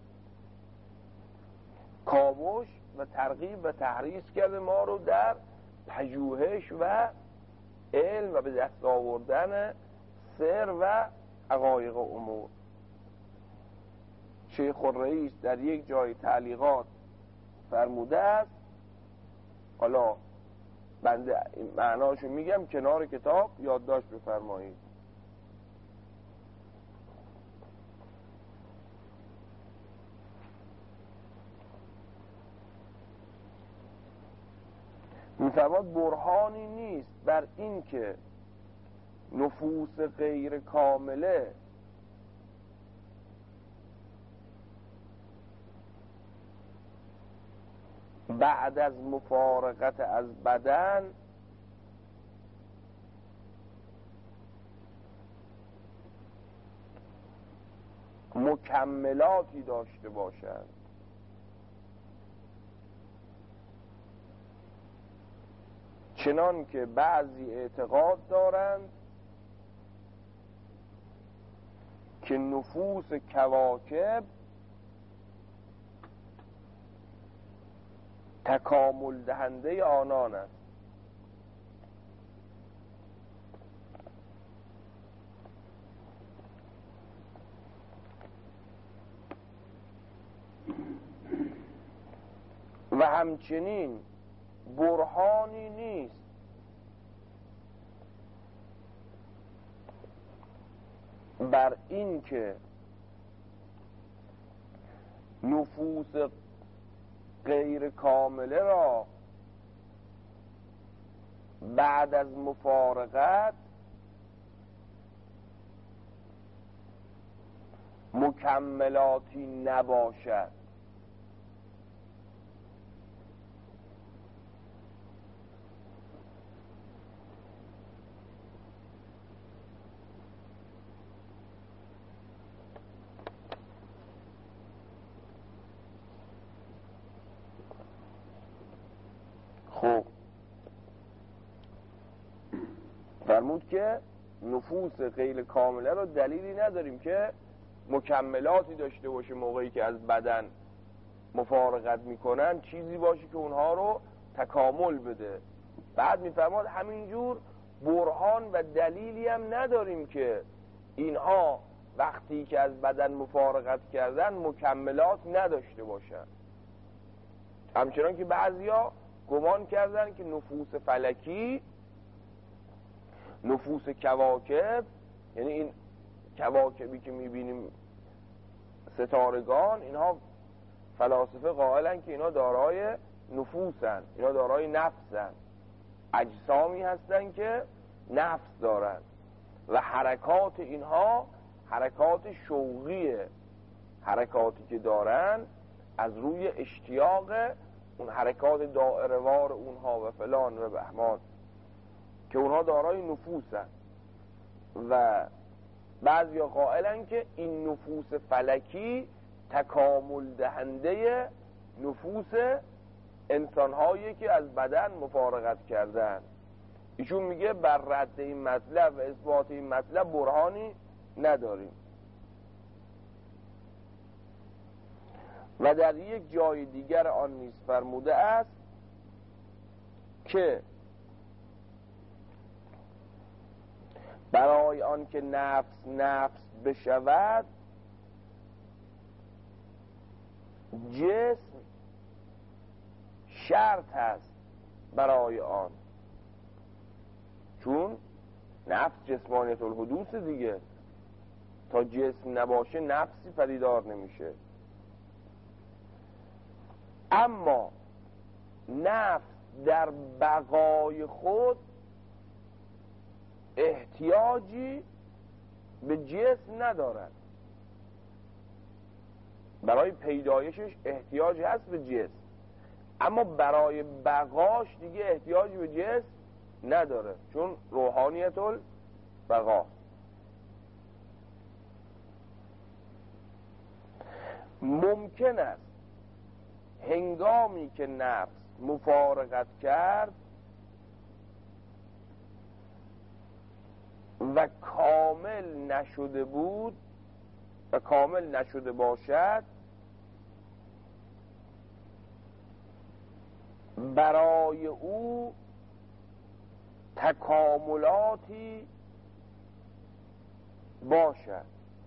کاوش و ترغیب و تحریض کرده ما رو در پژوهش و علم و به دست آوردن سر و حقایق امور. شیخ الرئیس در یک جای تعلیقات فرموده است، حالا بنده معناشو میگم، کنار کتاب یادداشت بفرمایید. می‌فرماد برهانی نیست بر این که نفوس غیر کامله بعد از مفارقت از بدن مکملاتی داشته باشند، چنان که بعضی اعتقاد دارند که نفوس کواکب تکامل دهنده آنان است. و همچنین برهانی نیست بر این که نفوس غیر کامله را بعد از مفارقت مکملاتی نباشد. خب فرمود که نفوس غیر کامله رو دلیلی نداریم که مکملاتی داشته باشه موقعی که از بدن مفارقت میکنن، چیزی باشه که اونها رو تکامل بده. بعد میفرماد همینجور برهان و دلیلی هم نداریم که اینها وقتی که از بدن مفارقت کردن مکملات نداشته باشن. همچنان که بعضیا گمان کردن که نفوس فلکی، نفوس کواکب، یعنی این کواکبی که میبینیم ستارگان، اینها فلاسفه قائلن که اینا دارای نفوسن، اینا دارای نفسن، اجسامی هستن که نفس دارن و حرکات اینها حرکات شوقیه، حرکاتی که دارن از روی اشتیاق اون حرکات دائره‌وار اونها و فلان و بهمان، که اونها دارای نفوسن. و بعضیا قائلن که این نفوس فلکی تکامل دهنده نفوس انسانهایی که از بدن مفارقت کردن. ایشون میگه بر رد این مطلب و اثبات این مطلب برهانی نداریم. و در یک جای دیگر آن نیز فرموده است که برای آن که نفس نفس بشود جسم شرط هست برای آن، چون نفس جسمانیت الحدوث دیگه، تا جسم نباشه نفسی پدیدار نمیشه. اما نفس در بقای خود احتیاجی به جسم ندارد، برای پیدایشش احتیاج هست به جسم، اما برای بقاش دیگه احتیاجی به جسم نداره، چون روحانیت البقا. ممکن است هنگامی که نفس مفارقت کرد و کامل نشده بود و کامل نشده باشد، برای او تکاملاتی باشد.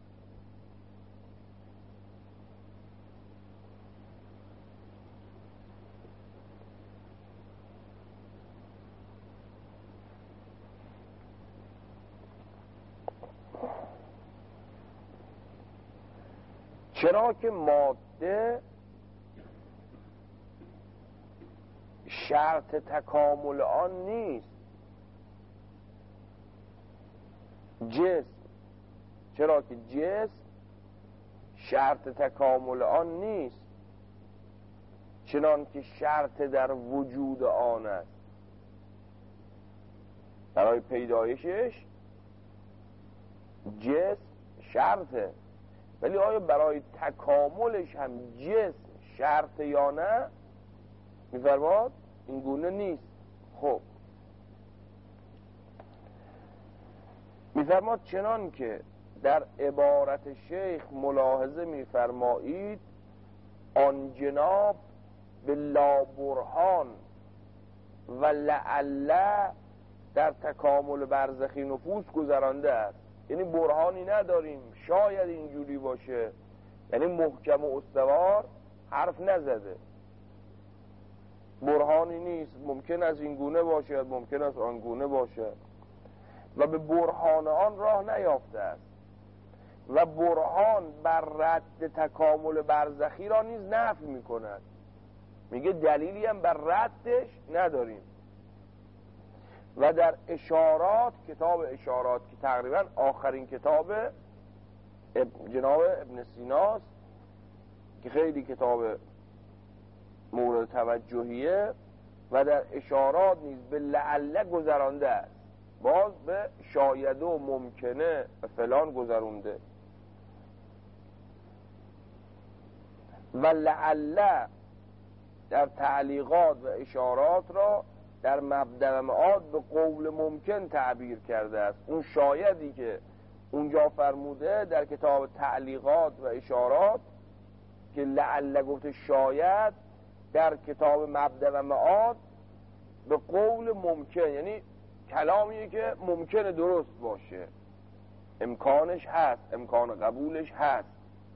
چرا که ماده شرط تکامل آن نیست، جسم، چرا که جسم شرط تکامل آن نیست، چنان که شرط در وجود آن است. برای پیدایشش جسم شرطه، ولی آیا برای تکاملش هم جسم شرط یا نه؟ می‌فرماد این گونه نیست. خب می‌فرماد چنان که در عبارت شیخ ملاحظه می‌فرمایید آن جناب به لا برهان و لعله در تکامل برزخی نفوس گذرانده است. یعنی برهانی نداریم، شاید اینجوری باشه، یعنی محکم و استوار حرف نزده، برهانی نیست، ممکن است این گونه باشد، ممکن است آن گونه باشد و به برهان آن راه نیافته است. و برهان بر رد تکامل برزخی را نیز نفی میکند، میگه دلیلی هم بر ردش نداریم. و در اشارات، کتاب اشارات که تقریبا آخرین کتاب جناب ابن سیناست که خیلی کتاب مورد توجهیه، و در اشارات نیز به لعله گذرانده است، باز به شاید و ممکنه و فلان گذرونده. و لعله در تعلیقات و اشارات را در مبدأ معاد به قول ممکن تعبیر کرده است. اون شایدی که اونجا فرموده در کتاب تعلیقات و اشارات که لعل گفته شاید، در کتاب مبدأ و معاد به قول ممکن، یعنی کلامیه که ممکنه درست باشه. امکانش هست، امکان قبولش هست،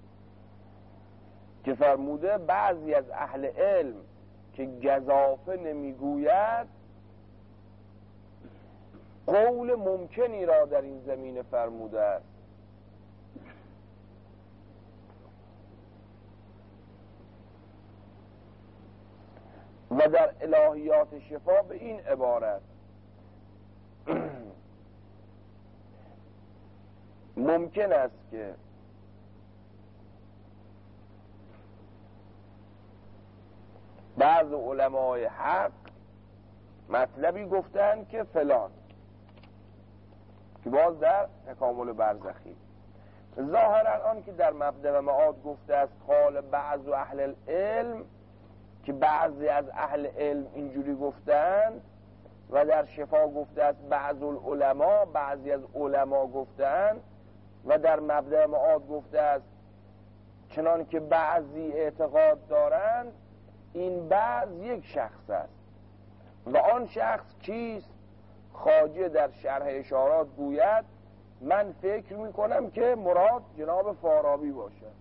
که فرموده بعضی از اهل علم که گزافه نمیگوید قول ممکنی را در این زمینه فرموده است. و در الهیات شفا به این عبارت ممکن است که بعض علمای حق مطلبی گفتن که فلان، که باز در تکامل برزخی ظاهرا آن که در مبدأ و معاد گفته است قال بعض اهل العلم، که بعضی از اهل علم اینجوری گفتن، و در شفا گفته است بعض العلماء، بعضی از علما گفتن، و در مبدأ معاد گفته است چنان که بعضی اعتقاد دارند. این بعض یک شخص است و آن شخص کیست؟ خواجه در شرح اشارات گوید من فکر میکنم که مراد جناب فارابی باشد.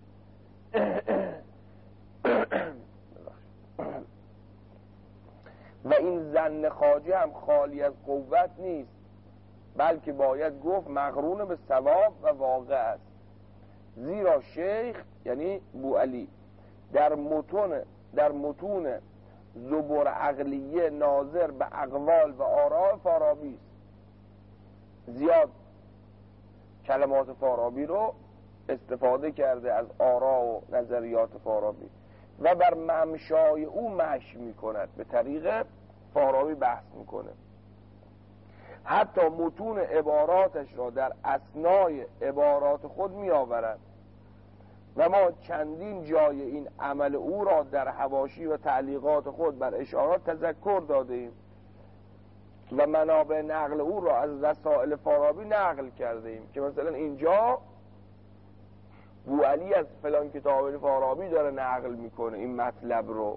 و این ظن خواجه هم خالی از قوت نیست، بلکه باید گفت مقرون به ثواب و واقع است، زیرا شیخ یعنی بوعلی در متون در متون زبر عقلیه ناظر به اقوال و آراء فارابی است. زیاد کلمات فارابی رو استفاده کرده از آراء و نظریات فارابی و بر ممشای او مشی میکند، به طریق فارابی بحث میکنه. حتی متون عباراتش را در اثنای عبارات خود میآورد و ما چندین جای این عمل او را در حواشی و تعلیقات خود بر اشارات تذکر داده ایم و منابع نقل او را از رسائل فارابی نقل کرده ایم، که مثلا اینجا بوعلی از فلان کتاب فارابی داره نقل میکنه این مطلب رو،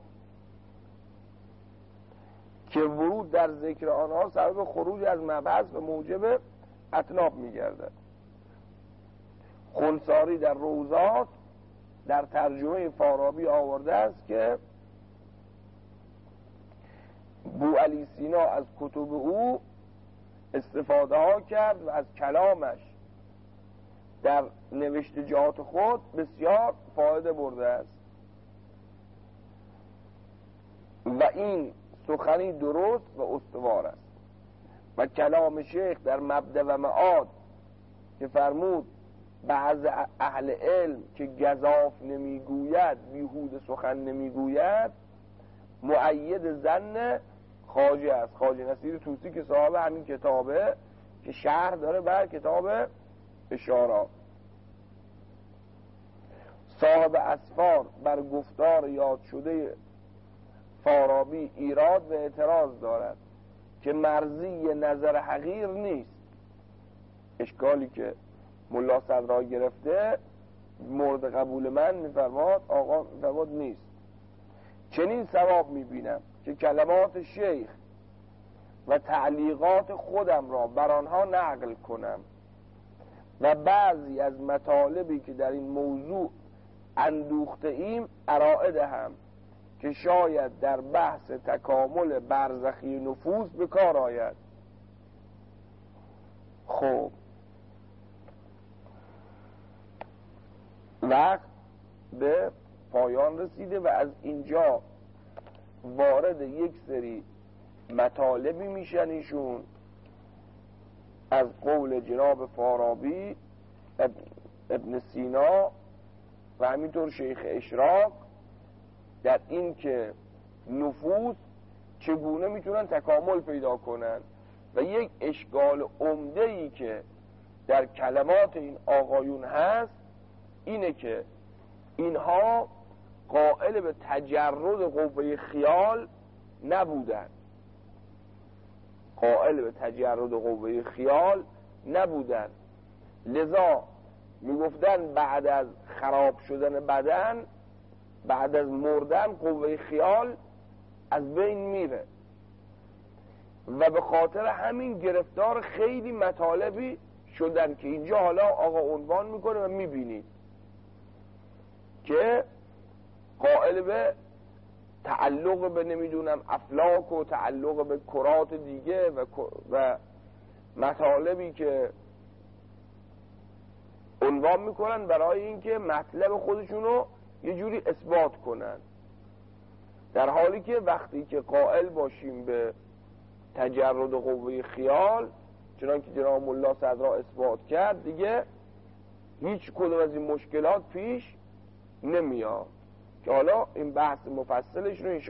که ورود در ذکر آنها سبب خروج از مبحث و موجب اطناب میگردد. خنساری در روزات در ترجمه فارابی آورده است که بوعلی سینا از کتب او استفاده ها کرد و از کلامش در نوشتجات خود بسیار فایده برده است و این سخنی درست و استوار است. و کلام شیخ در مبدأ و معاد که فرمود بعض اهل علم که گزاف نمیگوید بیهود سخن نمیگوید، مؤید ظن خواجه است، خواجه نصیر طوسی که صاحب همین کتابه که شرح داره بر کتاب اشارات. صاحب اسفار بر گفتار یاد شده فارابی ایراد و اعتراض دارد که مرضی نظر حقیر نیست. اشکالی که ملا صدرا گرفته مورد قبول من میفرماد آقا میفرماد نیست. چنین ثواب میبینم که کلمات شیخ و تعلیقات خودم را بر آنها نقل کنم و بعضی از مطالبی که در این موضوع اندوخته ایم ارائه دهم که شاید در بحث تکامل برزخی نفوس به کار آید. خب وقت به پایان رسیده و از اینجا وارد یک سری مطالبی میشن ایشون از قول جناب فارابی، ابن سینا و همینطور شیخ اشراق در این که نفوس چگونه میتونن تکامل پیدا کنن. و یک اشکال عمده‌ای که در کلمات این آقایون هست اینه که اینها قائل به تجرد قوه خیال نبودن، قائل به تجرد قوه خیال نبودن، لذا میگفتن بعد از خراب شدن بدن، بعد از مردن قوه خیال از بین میره و به خاطر همین گرفتار خیلی مطالبی شدن که اینجا حالا آقا عنوان میکنه و میبینید که قائل به تعلق به نمیدونم افلاک و تعلق به کرات دیگه و, و مطالبی که عنوان میکنن برای اینکه مطلب خودشونو یه جوری اثبات کنن، در حالی که وقتی که قائل باشیم به تجرد قوه خیال چنان که جناب ملا صدرا اثبات کرد، دیگه هیچ کدوم از این مشکلات پیش نمیاد که حالا این بحث مفصلش رو